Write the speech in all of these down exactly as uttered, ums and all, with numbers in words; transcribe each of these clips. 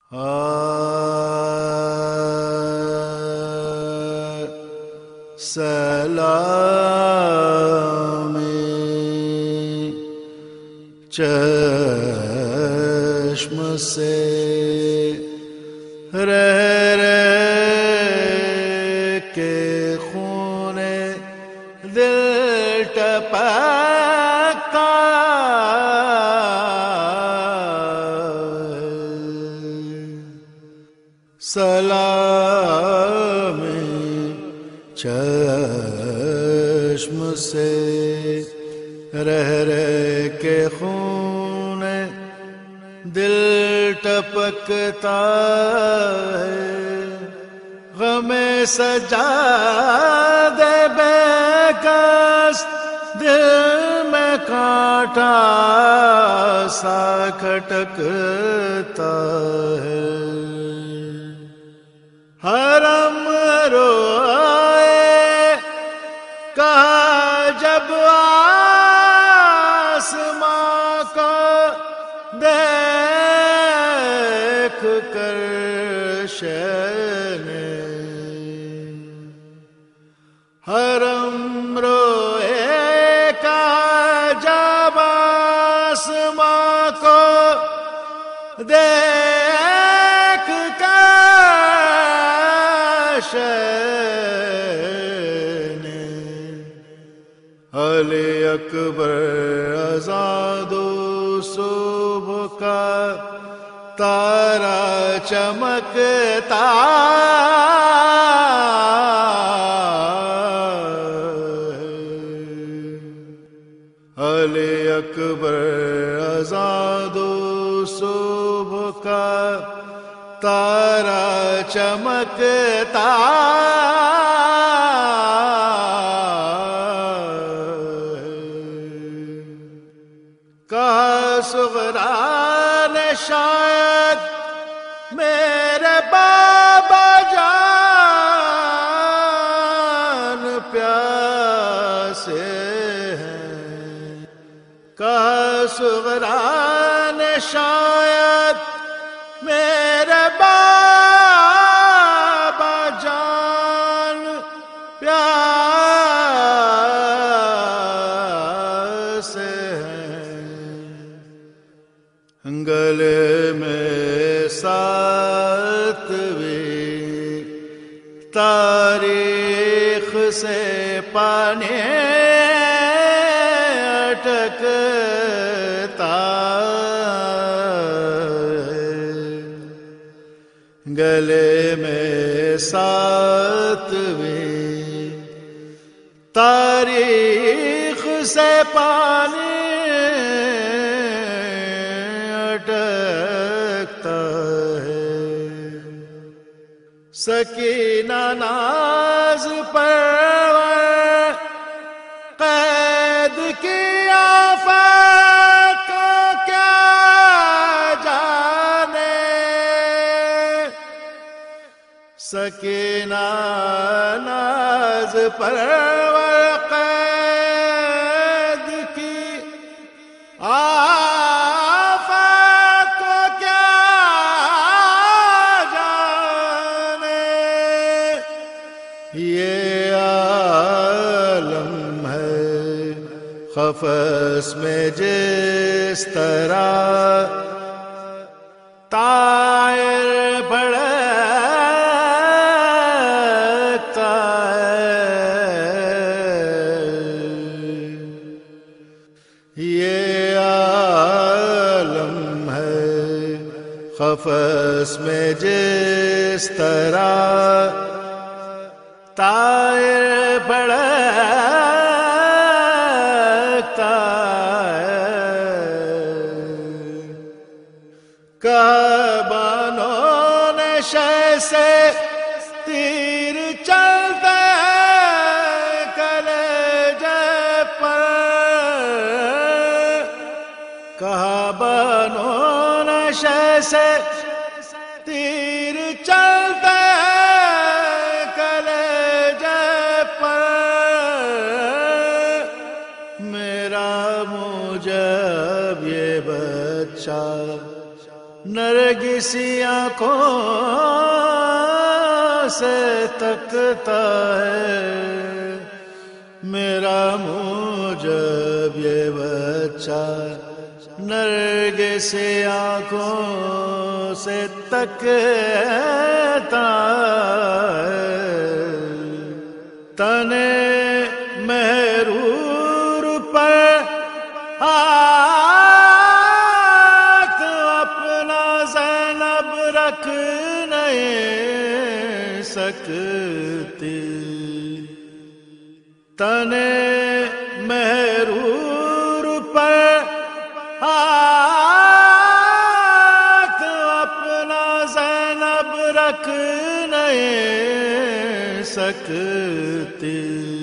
سلام چشم سے رہ رہ کے خون دل ٹپکتا سلام چشم سے رہ رہ کے خون دل ٹپکتا ہے غم سجادے بے کس دل میں کانٹا سا کھٹکتا ہے حرم روئے کہا جب آسماں کو دیکھ کر شین حرم روئے کہا جب آسماں کو دیکھ کر شین علی اکبر آزاد و صبح کا تارا چمکتا علی اکبر آزاد و صبح کا تارا چمکتا کہا صغرا نے شاید میرے بابا جان پیاسے ہیں کہا صغرا نے شاید میرے بابا جان پیاسے گلے میں ساتویں تاریخ سے پانی اٹکتا گلے میں ساتویں تاریخ سے پانی سکینہ ناز پر قید کی آفات کو کیا جانے سکینہ ناز پر قید کی آفات کو کیا یہ عالم ہے قفس میں جس طرح طائر بڑھتا ہے یہ عالم ہے قفس میں جس طرح طائر بڑھتا ہے کہا بانوں نے شے سے تیر چلتے کلیجے پر کہا بانوں نے شے سے تیر چلتے میرا مجھب یہ بچہ نر نرگسی آنکھوں سے تکتا ہے میرا منہ جب یہ بچہ نرگسی آنکھوں سے تکتا ہے تنے محرور پر ہاتھ اپنا زینب رکھ نہیں سکتی تنے محرور پر ہاتھ اپنا زینب رکھ نہیں سکتی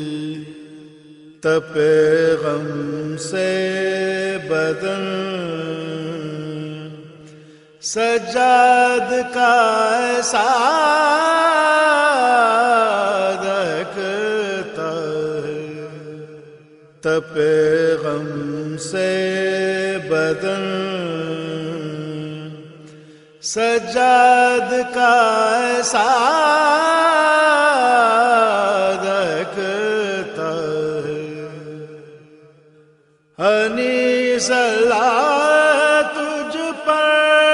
تپے غم سے بدن سجاد کا ایسا دکھتا ہے تپے غم سے بدن سجاد کا ایسا دکھتا ہے انیس اللہ تجھ پر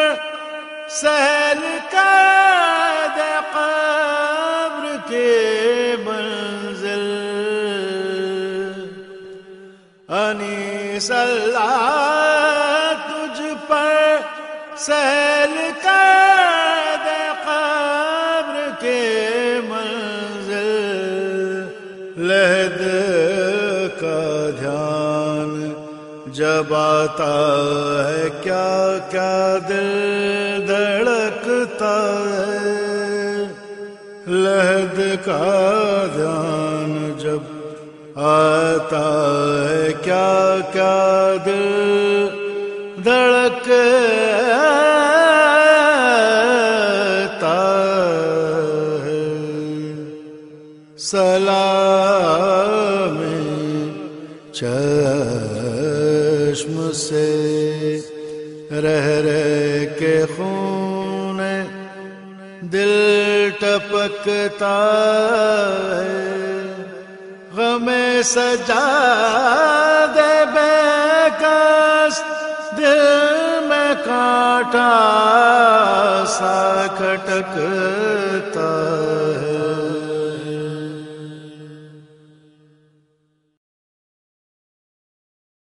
سہل کر دے قبر کی منزل انیس اللہ تجھ پر سہل کر دے قبر کی منزل لحد کا دھیان جب آتا ہے کیا کیا دل دھڑکتا ہے لحد کا دھیان جب آتا ہے کیا کیا دل دھڑکتا ہے سلام چشم سے رہ رہ کے خون دل ٹپکتا ہے غم سجادے بے کس دل میں کانٹا سا کھٹکتا